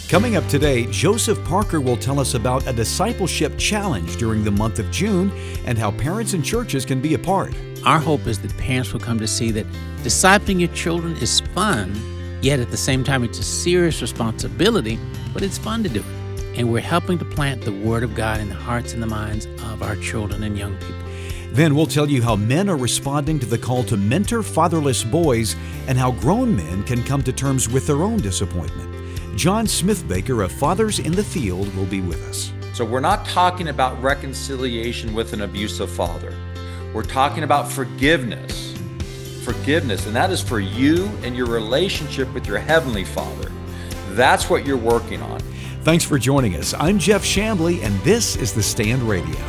Coming up today, Joseph Parker will tell us about a discipleship challenge during the month of June and how parents and churches can be a part. Our hope is that parents will come to see that discipling your children is fun, yet at the same time it's a serious responsibility, but it's fun to do it. And we're helping to plant the Word of God in the hearts and the minds of our children and young people. Then we'll tell you how men are responding to the call to mentor fatherless boys and how grown men can come to terms with their own disappointment. John Smithbaker of Fathers in the Field will be with us. So we're not talking about reconciliation with an abusive father. We're talking about forgiveness. Forgiveness, and that is for you and your relationship with your Heavenly Father. That's what you're working on. Thanks for joining us. I'm Jeff Chambly, and this is The Stand Radio.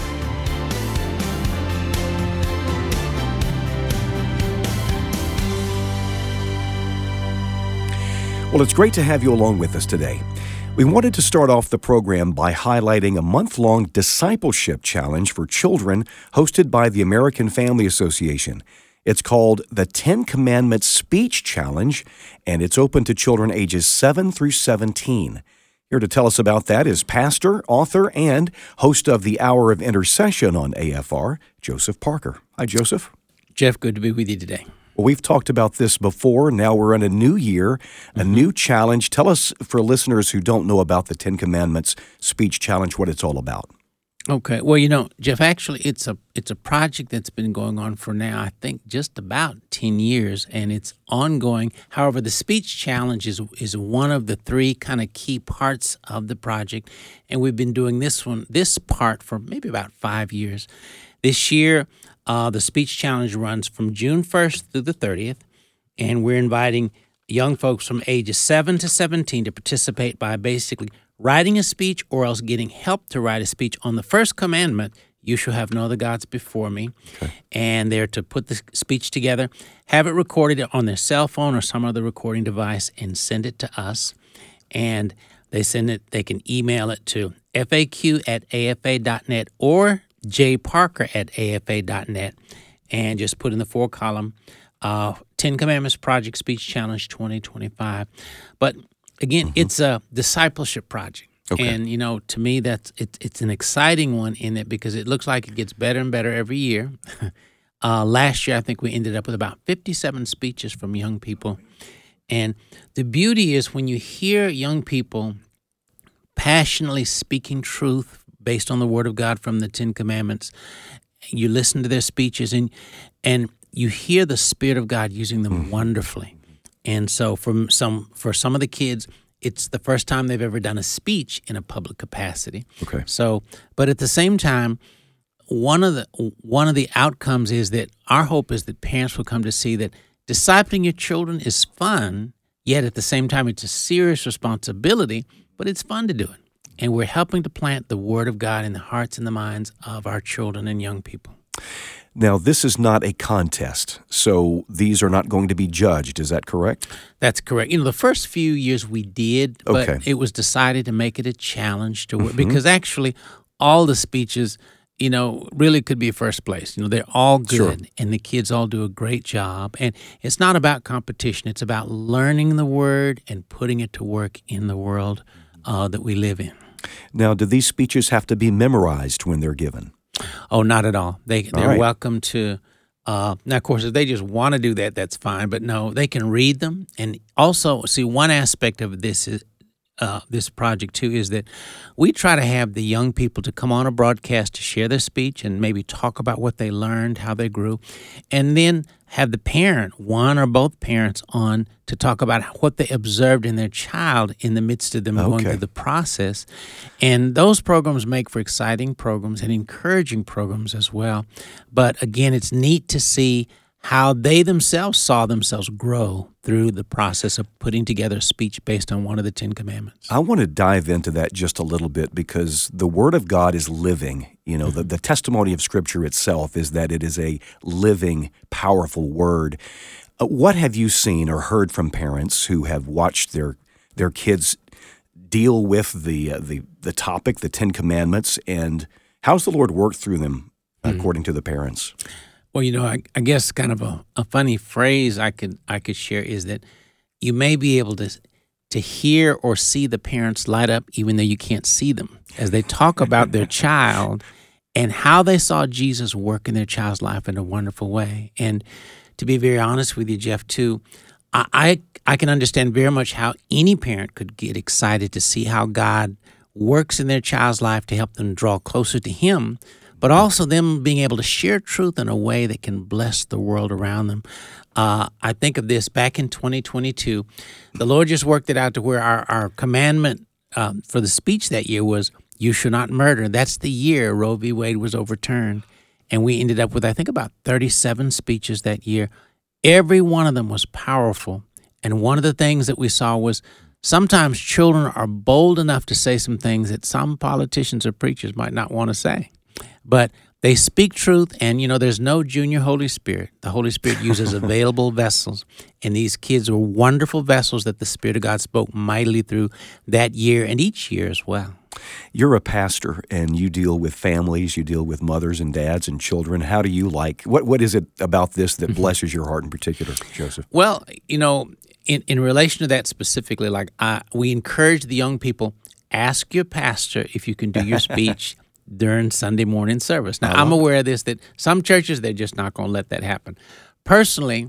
Well, it's great to have you along with us today. We wanted to start off the program by highlighting a month-long discipleship challenge for children hosted by the American Family Association. It's called the 10 Commandments Speech Challenge, and it's open to children ages 7 through 17. Here to tell us about that is pastor, author, and host of the Hour of Intercession on AFR, Joseph Parker. Hi, Joseph. Jeff, good to be with you today. Well, we've talked about this before. Now we're in a new year, a new challenge. Tell us, for listeners who don't know about the 10 Commandments Speech Challenge, what it's all about. Okay. Well, Jeff, actually, it's a project that's been going on for now, I think, just about 10 years, and it's ongoing. However, the speech challenge is one of the three kind of key parts of the project, and we've been doing this part for maybe about 5 years. This year, the speech challenge runs from June 1st through the 30th, and we're inviting young folks from ages 7 to 17 to participate by basically writing a speech or else getting help to write a speech on the first commandment, you shall have no other gods before me. Okay. And they're to put the speech together, have it recorded on their cell phone or some other recording device, and send it to us. And they can email it to faq@afa.net or jparker@afa.net, and just put in the 4-column 10 Commandments Project Speech Challenge 2025. But again, it's a discipleship project. Okay. And, to me, it's an exciting one in it because it looks like it gets better and better every year. Last year, I think we ended up with about 57 speeches from young people. And the beauty is when you hear young people passionately speaking truth based on the Word of God from the 10 Commandments, you listen to their speeches and you hear the Spirit of God using them wonderfully. And so for some of the kids, it's the first time they've ever done a speech in a public capacity. Okay. So, but at the same time, one of the outcomes is that our hope is that parents will come to see that discipling your children is fun, yet at the same time it's a serious responsibility, but it's fun to do it. And we're helping to plant the Word of God in the hearts and the minds of our children and young people. Now, this is not a contest, so these are not going to be judged. Is that correct? That's correct. The first few years we did, but it was decided to make it a challenge to work because actually all the speeches, really could be first place. They're all good, and the kids all do a great job. And it's not about competition. It's about learning the Word and putting it to work in the world that we live in. Now, do these speeches have to be memorized when they're given? Oh, not at all. They're welcome to. Now, of course, if they just want to do that, that's fine. But no, they can read them. And also, see, one aspect of this is this project too is that we try to have the young people to come on a broadcast to share their speech and maybe talk about what they learned, how they grew, and then have the parent, one or both parents, on to talk about what they observed in their child in the midst of them going through the process. And those programs make for exciting programs and encouraging programs as well. But again, it's neat to see how they themselves saw themselves grow through the process of putting together a speech based on one of the 10 Commandments. I want to dive into that just a little bit because the Word of God is living. The testimony of Scripture itself is that it is a living, powerful Word. What have you seen or heard from parents who have watched their kids deal with the topic, the 10 Commandments, and how's the Lord worked through them according to the parents? Well, I guess kind of a funny phrase I could share is that you may be able to to hear or see the parents light up even though you can't see them as they talk about their child and how they saw Jesus work in their child's life in a wonderful way. And to be very honest with you, Jeff, too, I can understand very much how any parent could get excited to see how God works in their child's life to help them draw closer to Him, but also them being able to share truth in a way that can bless the world around them. I think of this back in 2022. The Lord just worked it out to where our commandment for the speech that year was, "You shall not murder." That's the year Roe v. Wade was overturned. And we ended up with, I think, about 37 speeches that year. Every one of them was powerful. And one of the things that we saw was sometimes children are bold enough to say some things that some politicians or preachers might not want to say. But they speak truth, and, there's no junior Holy Spirit. The Holy Spirit uses available vessels, and these kids were wonderful vessels that the Spirit of God spoke mightily through that year and each year as well. You're a pastor, and you deal with families, you deal with mothers and dads and children. How do you what is it about this that blesses your heart in particular, Joseph? Well, in relation to that specifically, we encourage the young people, ask your pastor if you can do your speech during Sunday morning service. Now, I'm aware of this, that some churches, they're just not going to let that happen. Personally,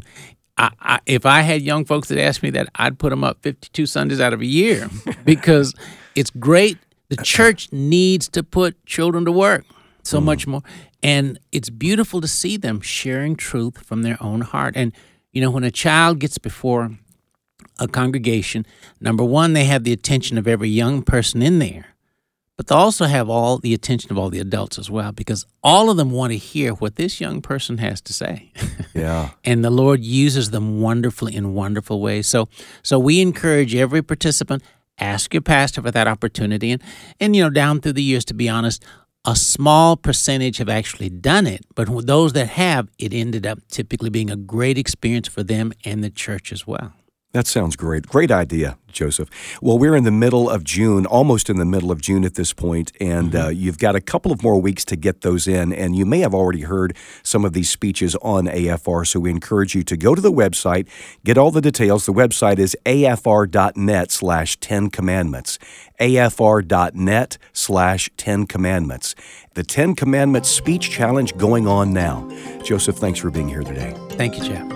if I had young folks that asked me that, I'd put them up 52 Sundays out of a year because it's great. The church needs to put children to work so much more. And it's beautiful to see them sharing truth from their own heart. And, when a child gets before a congregation, number one, they have the attention of every young person in there. But they also have all the attention of all the adults as well, because all of them want to hear what this young person has to say. Yeah. And the Lord uses them wonderfully in wonderful ways. So we encourage every participant, ask your pastor for that opportunity. And down through the years, to be honest, a small percentage have actually done it. But those that have, it ended up typically being a great experience for them and the church as well. That sounds great. Great idea, Joseph. Well, we're in the middle of June, almost in the middle of June at this point, and you've got a couple of more weeks to get those in, and you may have already heard some of these speeches on AFR, so we encourage you to go to the website, get all the details. The website is afr.net/10 Commandments, afr.net/10 Commandments. The 10 Commandments Speech Challenge going on now. Joseph, thanks for being here today. Thank you, Jeff.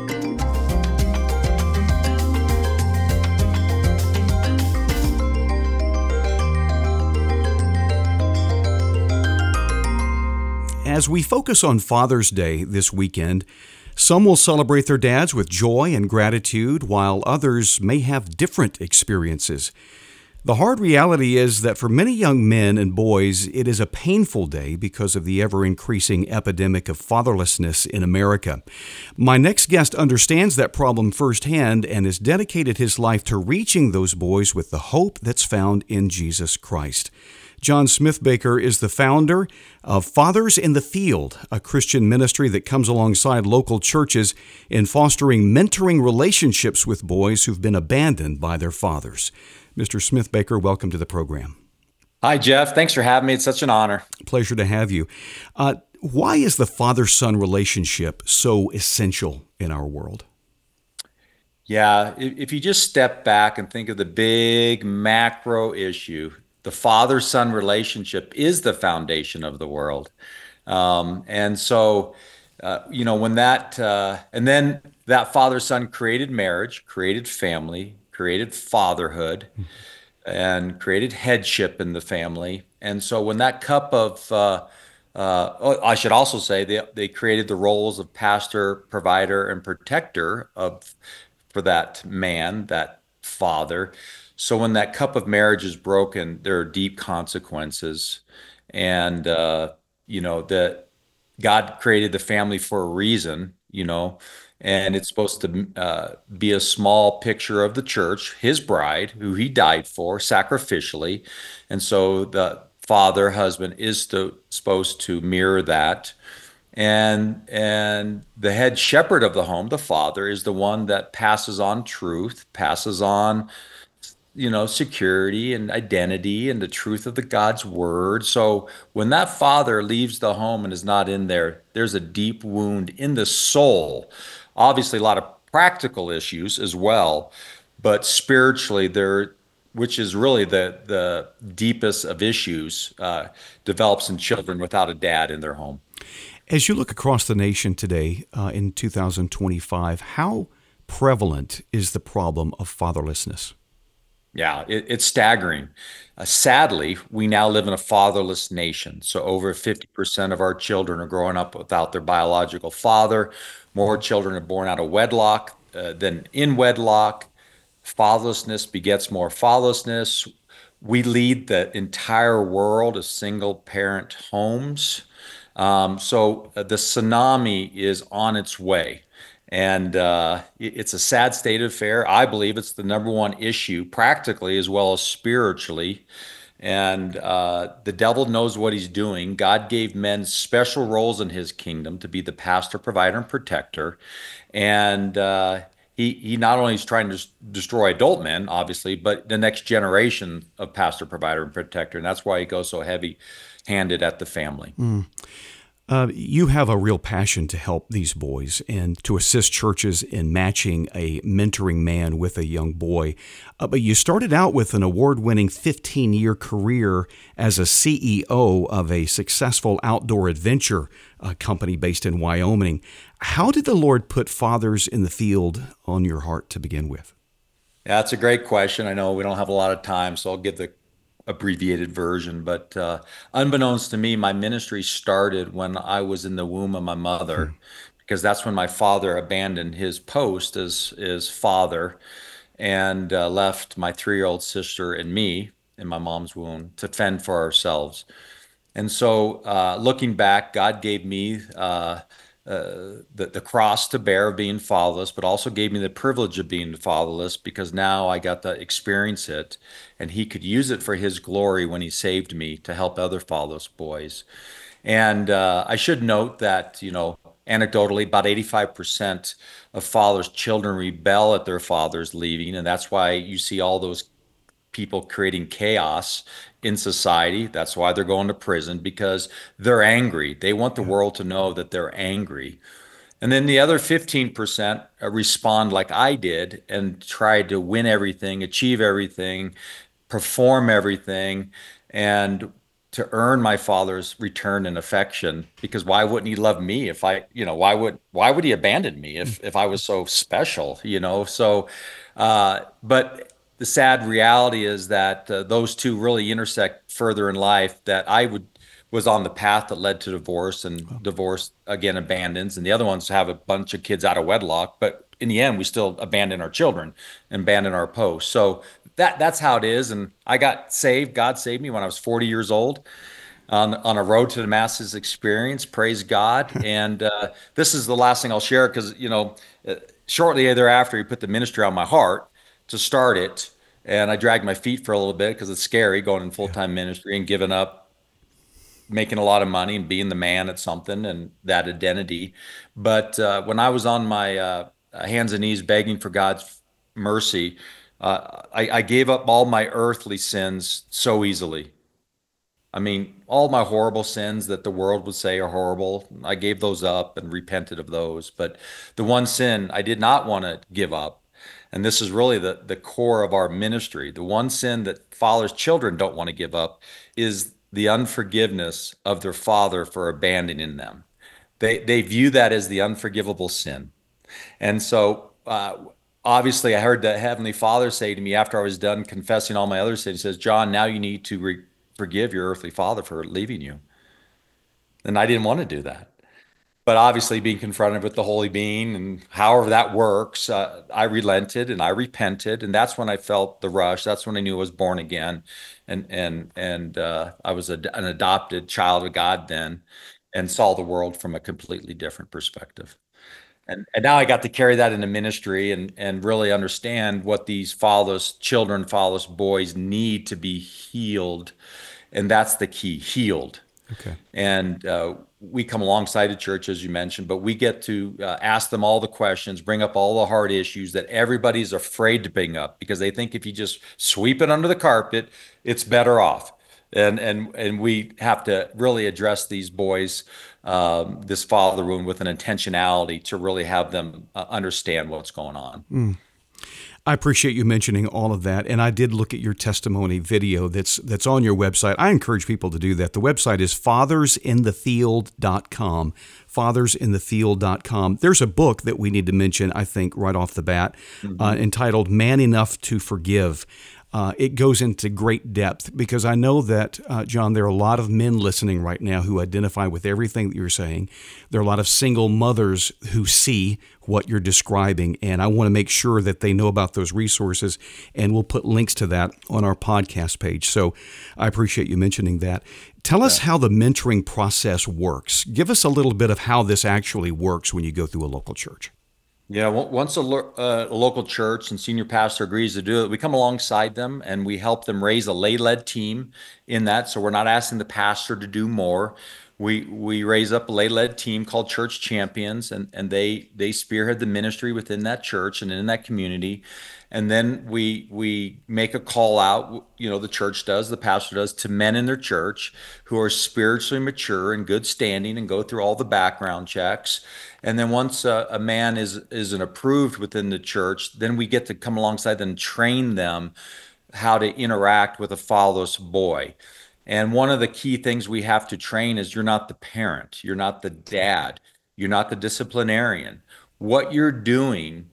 As we focus on Father's Day this weekend, some will celebrate their dads with joy and gratitude, while others may have different experiences. The hard reality is that for many young men and boys, it is a painful day because of the ever-increasing epidemic of fatherlessness in America. My next guest understands that problem firsthand and has dedicated his life to reaching those boys with the hope that's found in Jesus Christ. John Smithbaker is the founder of Fathers in the Field, a Christian ministry that comes alongside local churches in fostering mentoring relationships with boys who've been abandoned by their fathers. Mr. Smithbaker, welcome to the program. Hi, Jeff. Thanks for having me. It's such an honor. Pleasure to have you. Why is the father-son relationship so essential in our world? Yeah, if you just step back and think of the big macro issue, the father-son relationship is the foundation of the world. And so, when and then that father-son created marriage, created family, created fatherhood, and created headship in the family. And so when that cup of, I should also say they created the roles of pastor, provider, and protector for that man, that father. So when that cup of marriage is broken, there are deep consequences. And, that God created the family for a reason, and it's supposed to be a small picture of the church, his bride, who he died for sacrificially. And so the father, husband is supposed to mirror that. And the head shepherd of the home, the father, is the one that passes on truth, passes on security and identity and the truth of the God's word. So when that father leaves the home and is not in there, there's a deep wound in the soul. Obviously, a lot of practical issues as well. but spiritually, which is really the deepest of issues, develops in children without a dad in their home. As you look across the nation today in 2025, how prevalent is the problem of fatherlessness? Yeah, it's staggering. Sadly, we now live in a fatherless nation. So over 50% of our children are growing up without their biological father. More children are born out of wedlock than in wedlock. Fatherlessness begets more fatherlessness. We lead the entire world as single parent homes. So the tsunami is on its way. And it's a sad state of affair. I believe it's the number one issue, practically as well as spiritually. And the devil knows what he's doing. God gave men special roles in his kingdom to be the pastor, provider, and protector. And he not only is trying to destroy adult men, obviously, but the next generation of pastor, provider, and protector. And that's why he goes so heavy-handed at the family. You have a real passion to help these boys and to assist churches in matching a mentoring man with a young boy. But you started out with an award-winning 15-year career as a CEO of a successful outdoor adventure company based in Wyoming. How did the Lord put fathers in the field on your heart to begin with? Yeah, that's a great question. I know we don't have a lot of time, so I'll give the abbreviated version, but unbeknownst to me, my ministry started when I was in the womb of my mother, because that's when my father abandoned his post as father and left my 3-year-old sister and me in my mom's womb to fend for ourselves. And so looking back, God gave me the cross to bear of being fatherless, but also gave me the privilege of being fatherless, because now I got to experience it, and he could use it for his glory when he saved me to help other fatherless boys. And I should note that, anecdotally, about 85% of fathers' children rebel at their fathers leaving, and that's why you see all those people creating chaos in society. That's why they're going to prison, because they're angry. They want the world to know that they're angry. And then the other 15% respond like I did and try to win everything, achieve everything, perform everything, and to earn my father's return and affection. Because why wouldn't he love me if why would he abandon me if I was so special, So, but the sad reality is that those two really intersect further in life, that was on the path that led to divorce, and divorce again abandons, and the other ones have a bunch of kids out of wedlock, but in the end we still abandon our children and abandon our posts. So that's how it is. And I got saved. God saved me when I was 40 years old on a road to Damascus experience. Praise God. And this is the last thing I'll share, because shortly thereafter he put the ministry on my heart to start it. And I dragged my feet for a little bit because it's scary going in full-time ministry and giving up making a lot of money and being the man at something and that identity. But when I was on my hands and knees begging for God's mercy, I gave up all my earthly sins so easily. I mean, all my horrible sins that the world would say are horrible, I gave those up and repented of those. But the one sin I did not want to give up, and this is really the core of our ministry, the one sin that fathers' children don't want to give up, is the unforgiveness of their father for abandoning them. They view that as the unforgivable sin. And so obviously I heard the Heavenly Father say to me after I was done confessing all my other sins, he says, John, now you need to forgive your earthly father for leaving you. And I didn't want to do that. But obviously being confronted with the Holy Being and however that works, I relented and I repented. And that's when I felt the rush. That's when I knew I was born again. And I was an adopted child of God then, and saw the world from a completely different perspective. And now I got to carry that into ministry and really understand what these fatherless children, fatherless boys need to be healed. And that's the key, healed. Okay. And we come alongside the church, as you mentioned, but we get to ask them all the questions, bring up all the hard issues that everybody's afraid to bring up, because they think if you just sweep it under the carpet, it's better off. And we have to really address these boys, this father wound, with an intentionality to really have them understand what's going on. I appreciate you mentioning all of that, and I did look at your testimony video that's on your website. I encourage people to do that. The website is fathersinthefield.com, fathersinthefield.com. There's a book that we need to mention, I think, right off the bat, entitled Man Enough to Forgive. It goes into great depth because I know that, John, there are a lot of men listening right now who identify with everything that you're saying. There are a lot of single mothers who see what you're describing, and I want to make sure that they know about those resources, and we'll put links to that on our podcast page. So I appreciate you mentioning that. Tell us how the mentoring process works. Give us a little bit of how this actually works when you go through a local church. Yeah, once a local church and senior pastor agrees to do it, we come alongside them and we help them raise a lay-led team in that. So we're not asking the pastor to do more. We raise up a lay-led team called Church Champions, and they spearhead the ministry within that church and in that community. And then we make a call out, the church does, the pastor does, to men in their church who are spiritually mature and good standing and go through all the background checks. And then once a man is an approved within the church, then we get to come alongside them and train them how to interact with a fatherless boy. And one of the key things we have to train is you're not the parent, you're not the dad, you're not the disciplinarian. What you're doing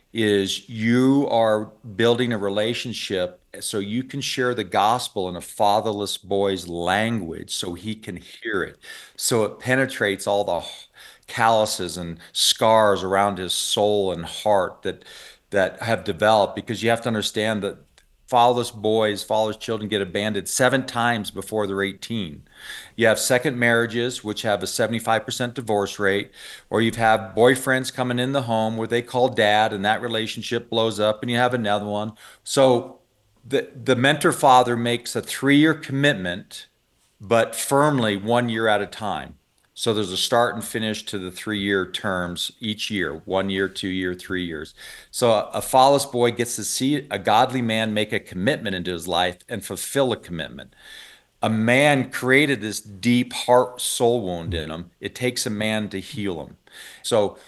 is you are building a relationship so you can share the gospel in a fatherless boy's language so he can hear it. So it penetrates all the calluses and scars around his soul and heart that have developed, because you have to understand that fatherless boys, fatherless children get abandoned 7 times before they're 18. You have second marriages, which have a 75% divorce rate, or you've had boyfriends coming in the home where they call dad and that relationship blows up, and you have another one. So the mentor father makes a 3-year commitment, but firmly 1 year at a time. So there's a start and finish to the 3-year terms each year, 1 year, 2 year, 3 years. So a fatherless boy gets to see a godly man make a commitment into his life and fulfill a commitment. A man created this deep heart soul wound in him. It takes a man to heal him. So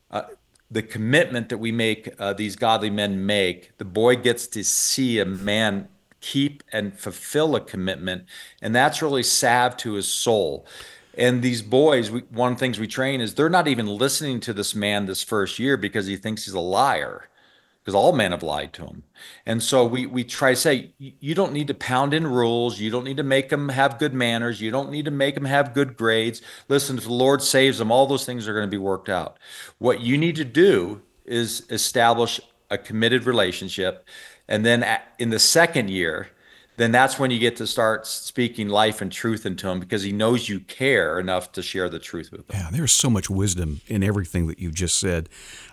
the commitment that we make, these godly men make, the boy gets to see a man keep and fulfill a commitment, and that's really salve to his soul. And these boys, one of the things we train is they're not even listening to this man this first year because he thinks he's a liar, because all men have lied to him. And so we try to say, you don't need to pound in rules. You don't need to make them have good manners. You don't need to make them have good grades. Listen, if the Lord saves them, all those things are going to be worked out. What you need to do is establish a committed relationship. And then in the second year, then that's when you get to start speaking life and truth into him, because he knows you care enough to share the truth with him. Yeah, there's so much wisdom in everything that you just said.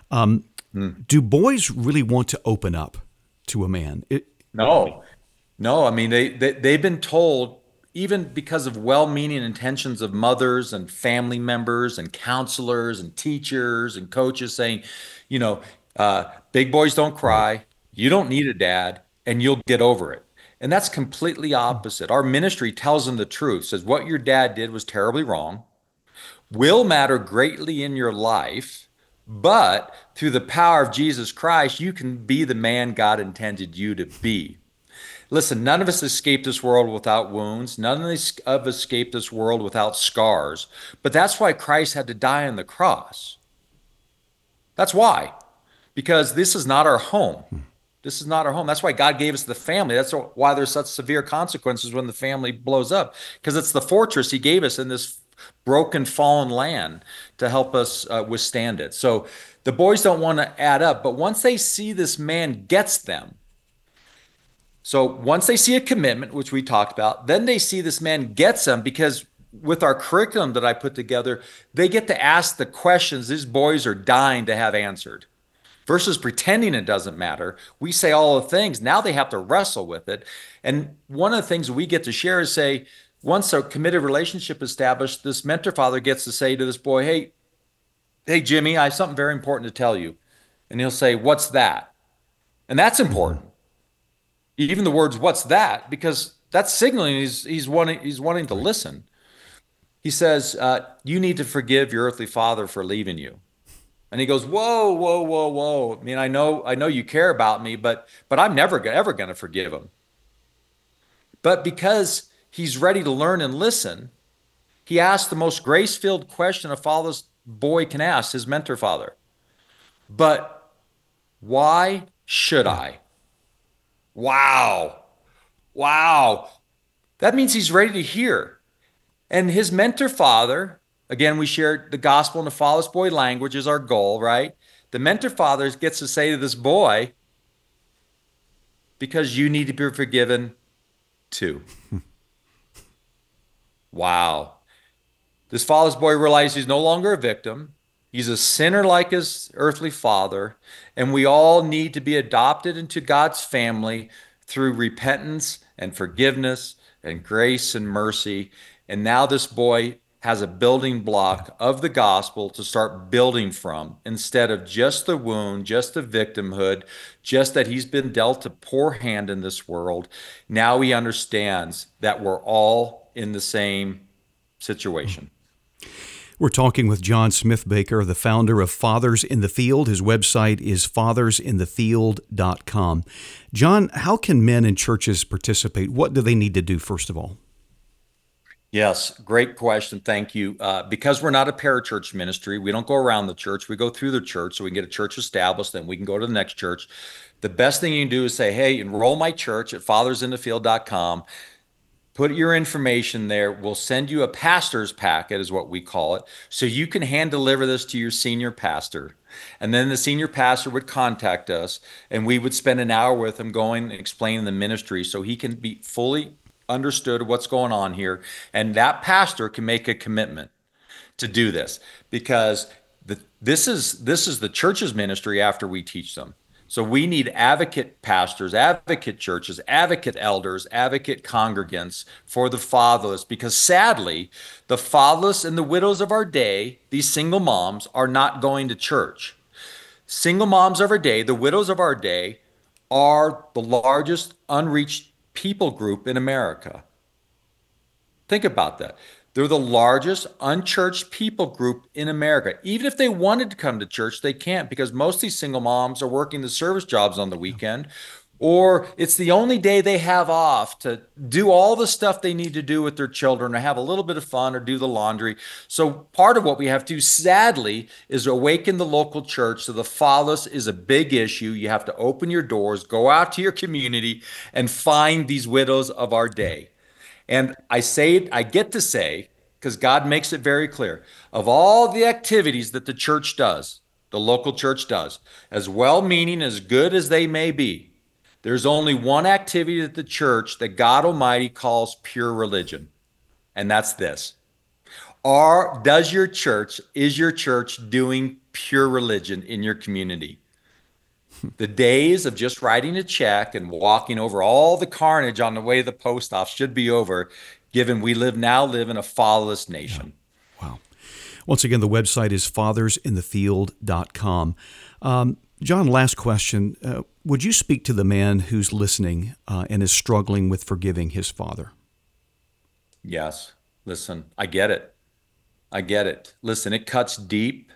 Do boys really want to open up to a man? No. I mean, they've been told, even because of well-meaning intentions of mothers and family members and counselors and teachers and coaches saying, big boys don't cry, you don't need a dad, and you'll get over it. And that's completely opposite. Our ministry tells them the truth, says what your dad did was terribly wrong, will matter greatly in your life, but through the power of Jesus Christ, you can be the man God intended you to be. Listen, none of us escape this world without wounds. None of us escape this world without scars. But that's why Christ had to die on the cross. That's why. Because this is not our home. This is not our home. That's why God gave us the family. That's why there's such severe consequences when the family blows up, because it's the fortress he gave us in this broken, fallen land to help us withstand it. So the boys don't want to add up, but once they see this man gets them, so once they see a commitment, which we talked about, then they see this man gets them, because with our curriculum that I put together, they get to ask the questions these boys are dying to have answered. Versus pretending it doesn't matter. We say all the things. Now they have to wrestle with it. And one of the things we get to share is say, once a committed relationship established, this mentor father gets to say to this boy, hey, Jimmy, I have something very important to tell you. And he'll say, what's that? And that's important. Even the words, what's that? Because that's signaling he's wanting to listen. He says, you need to forgive your earthly father for leaving you. And he goes, whoa, whoa, whoa, whoa. I mean, I know you care about me, but I'm never ever going to forgive him. But because he's ready to learn and listen, he asked the most grace-filled question a father's boy can ask his mentor father. But why should I? Wow. Wow. That means he's ready to hear. And his mentor father, again, we shared the gospel in the father's boy language is our goal, right? The mentor father gets to say to this boy, because you need to be forgiven too. Wow. This father's boy realized he's no longer a victim. He's a sinner like his earthly father, and we all need to be adopted into God's family through repentance and forgiveness and grace and mercy. And now this boy has a building block of the gospel to start building from instead of just the wound, just the victimhood, just that he's been dealt a poor hand in this world. Now he understands that we're all in the same situation. We're talking with John Smith Baker, the founder of Fathers in the Field. His website is fathersinthefield.com. John, how can men in churches participate? What do they need to do, first of all? Yes, great question. Thank you. Because we're not a parachurch ministry, we don't go around the church. We go through the church so we can get a church established, then we can go to the next church. The best thing you can do is say, hey, enroll my church at fathersinthefield.com. Put your information there. We'll send you a pastor's packet, is what we call it, so you can hand deliver this to your senior pastor. And then the senior pastor would contact us, and we would spend an hour with him going and explaining the ministry so he can be fully understood what's going on here. And that pastor can make a commitment to do this, because this is the church's ministry after we teach them. So we need advocate pastors, advocate churches, advocate elders, advocate congregants for the fatherless, because sadly, the fatherless and the widows of our day, these single moms, are not going to church. Single moms of our day, the widows of our day, are the largest unreached people group in America. Think about that. They're the largest unchurched people group in America. Even if they wanted to come to church, they can't, because most of these single moms are working the service jobs on the weekend, or it's the only day they have off to do all the stuff they need to do with their children, or have a little bit of fun, or do the laundry. So part of what we have to do, sadly, is awaken the local church. So the fatherless is a big issue. You have to open your doors, go out to your community, and find these widows of our day. And I say it, I get to say, because God makes it very clear, of all the activities that the church does, the local church does, as well-meaning, as good as they may be, there's only one activity at the church that God Almighty calls pure religion, and that's this. Is your church doing pure religion in your community? The days of just writing a check and walking over all the carnage on the way to the post office should be over, given we live in a fatherless nation. Yeah. Wow. Once again, the website is fathersinthefield.com. John, last question. Would you speak to the man who's listening and is struggling with forgiving his father? Yes. Listen, I get it. Listen, it cuts deep.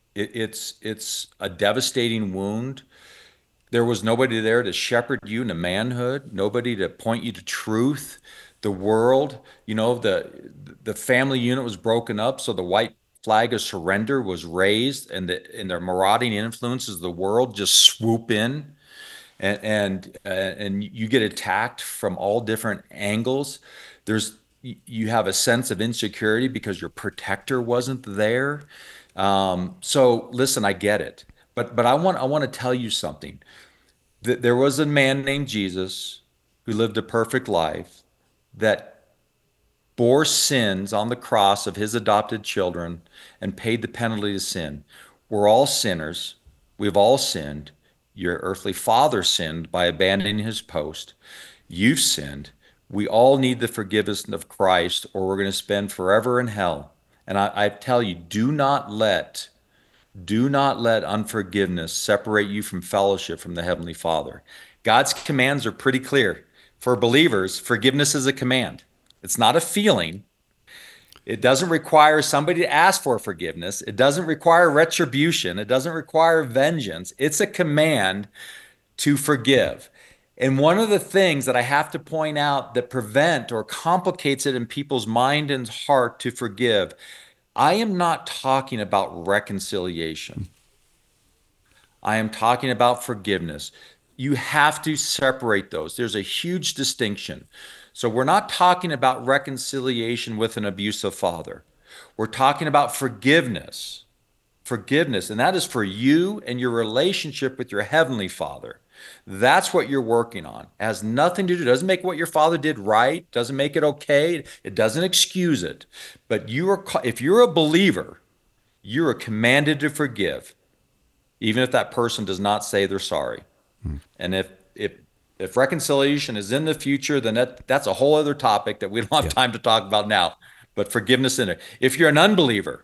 It's a devastating wound. There was nobody there to shepherd you into manhood, nobody to point you to truth. The world, the family unit was broken up, so the white flag of surrender was raised, and the marauding influences of the world just swoop in, and you get attacked from all different angles. You have a sense of insecurity because your protector wasn't there. So listen, I get it. But I want to tell you something. There was a man named Jesus who lived a perfect life that bore sins on the cross of his adopted children and paid the penalty of sin. We're all sinners. We've all sinned. Your earthly father sinned by abandoning his post. You've sinned. We all need the forgiveness of Christ, or we're going to spend forever in hell. And I tell you, do not let unforgiveness separate you from fellowship from the Heavenly Father. God's commands are pretty clear. For believers, forgiveness is a command. It's not a feeling. It doesn't require somebody to ask for forgiveness. It doesn't require retribution. It doesn't require vengeance. It's a command to forgive. And one of the things that I have to point out that prevent or complicates it in people's mind and heart to forgive, I am not talking about reconciliation. I am talking about forgiveness. You have to separate those. There's a huge distinction. So we're not talking about reconciliation with an abusive father. We're talking about forgiveness. Forgiveness, and that is for you and your relationship with your Heavenly Father. That's what you're working on. It has nothing to do, doesn't make what your father did right, doesn't make it okay, it doesn't excuse it. But if you're a believer, you are commanded to forgive, even if that person does not say they're sorry. And if reconciliation is in the future, then that's a whole other topic that we don't have time to talk about now. But forgiveness in it. If you're an unbeliever,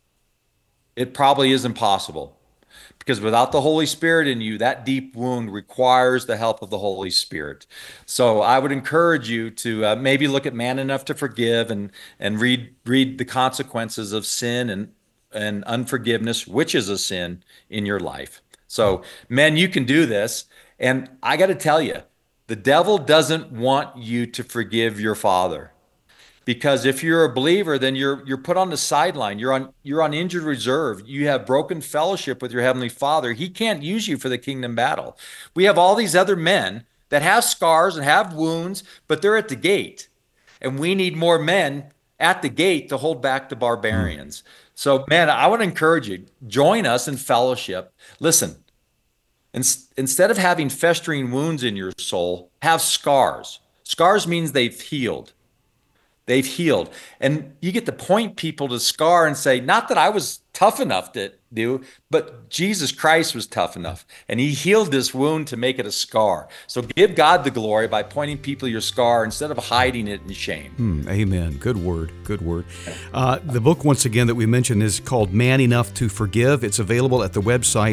it probably is impossible, because without the Holy Spirit in you, that deep wound requires the help of the Holy Spirit. So I would encourage you to maybe look at Man Enough to Forgive and read the consequences of sin and unforgiveness, which is a sin in your life. So men, you can do this. And I got to tell you, the devil doesn't want you to forgive your father, because if you're a believer, then you're put on the sideline. You're on injured reserve. You have broken fellowship with your Heavenly Father. He can't use you for the kingdom battle. We have all these other men that have scars and have wounds, but they're at the gate. And we need more men at the gate to hold back the barbarians. So, man, I would encourage you, join us in fellowship. Listen, instead of having festering wounds in your soul, have scars. Scars means they've healed. They've healed. And you get to point people to scar and say, not that I was tough enough to do, but Jesus Christ was tough enough. And he healed this wound to make it a scar. So give God the glory by pointing people to your scar instead of hiding it in shame. Amen. Good word. Good word. The book, once again, that we mentioned is called Man Enough to Forgive. It's available at the website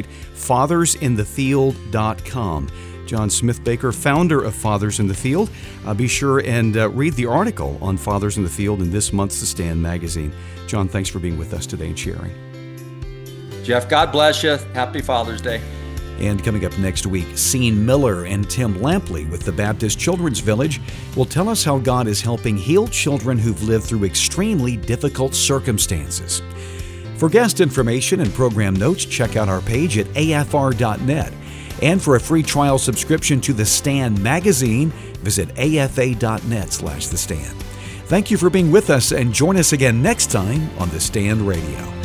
fathersinthefield.com. John Smith Baker, founder of Fathers in the Field. Be sure and read the article on Fathers in the Field in this month's The Stand magazine. John, thanks for being with us today and sharing. Jeff, God bless you. Happy Father's Day. And coming up next week, Sean Miller and Tim Lampley with the Baptist Children's Village will tell us how God is helping heal children who've lived through extremely difficult circumstances. For guest information and program notes, check out our page at afr.net. And for a free trial subscription to The Stand magazine, visit afa.net/thestand. Thank you for being with us, and join us again next time on The Stand Radio.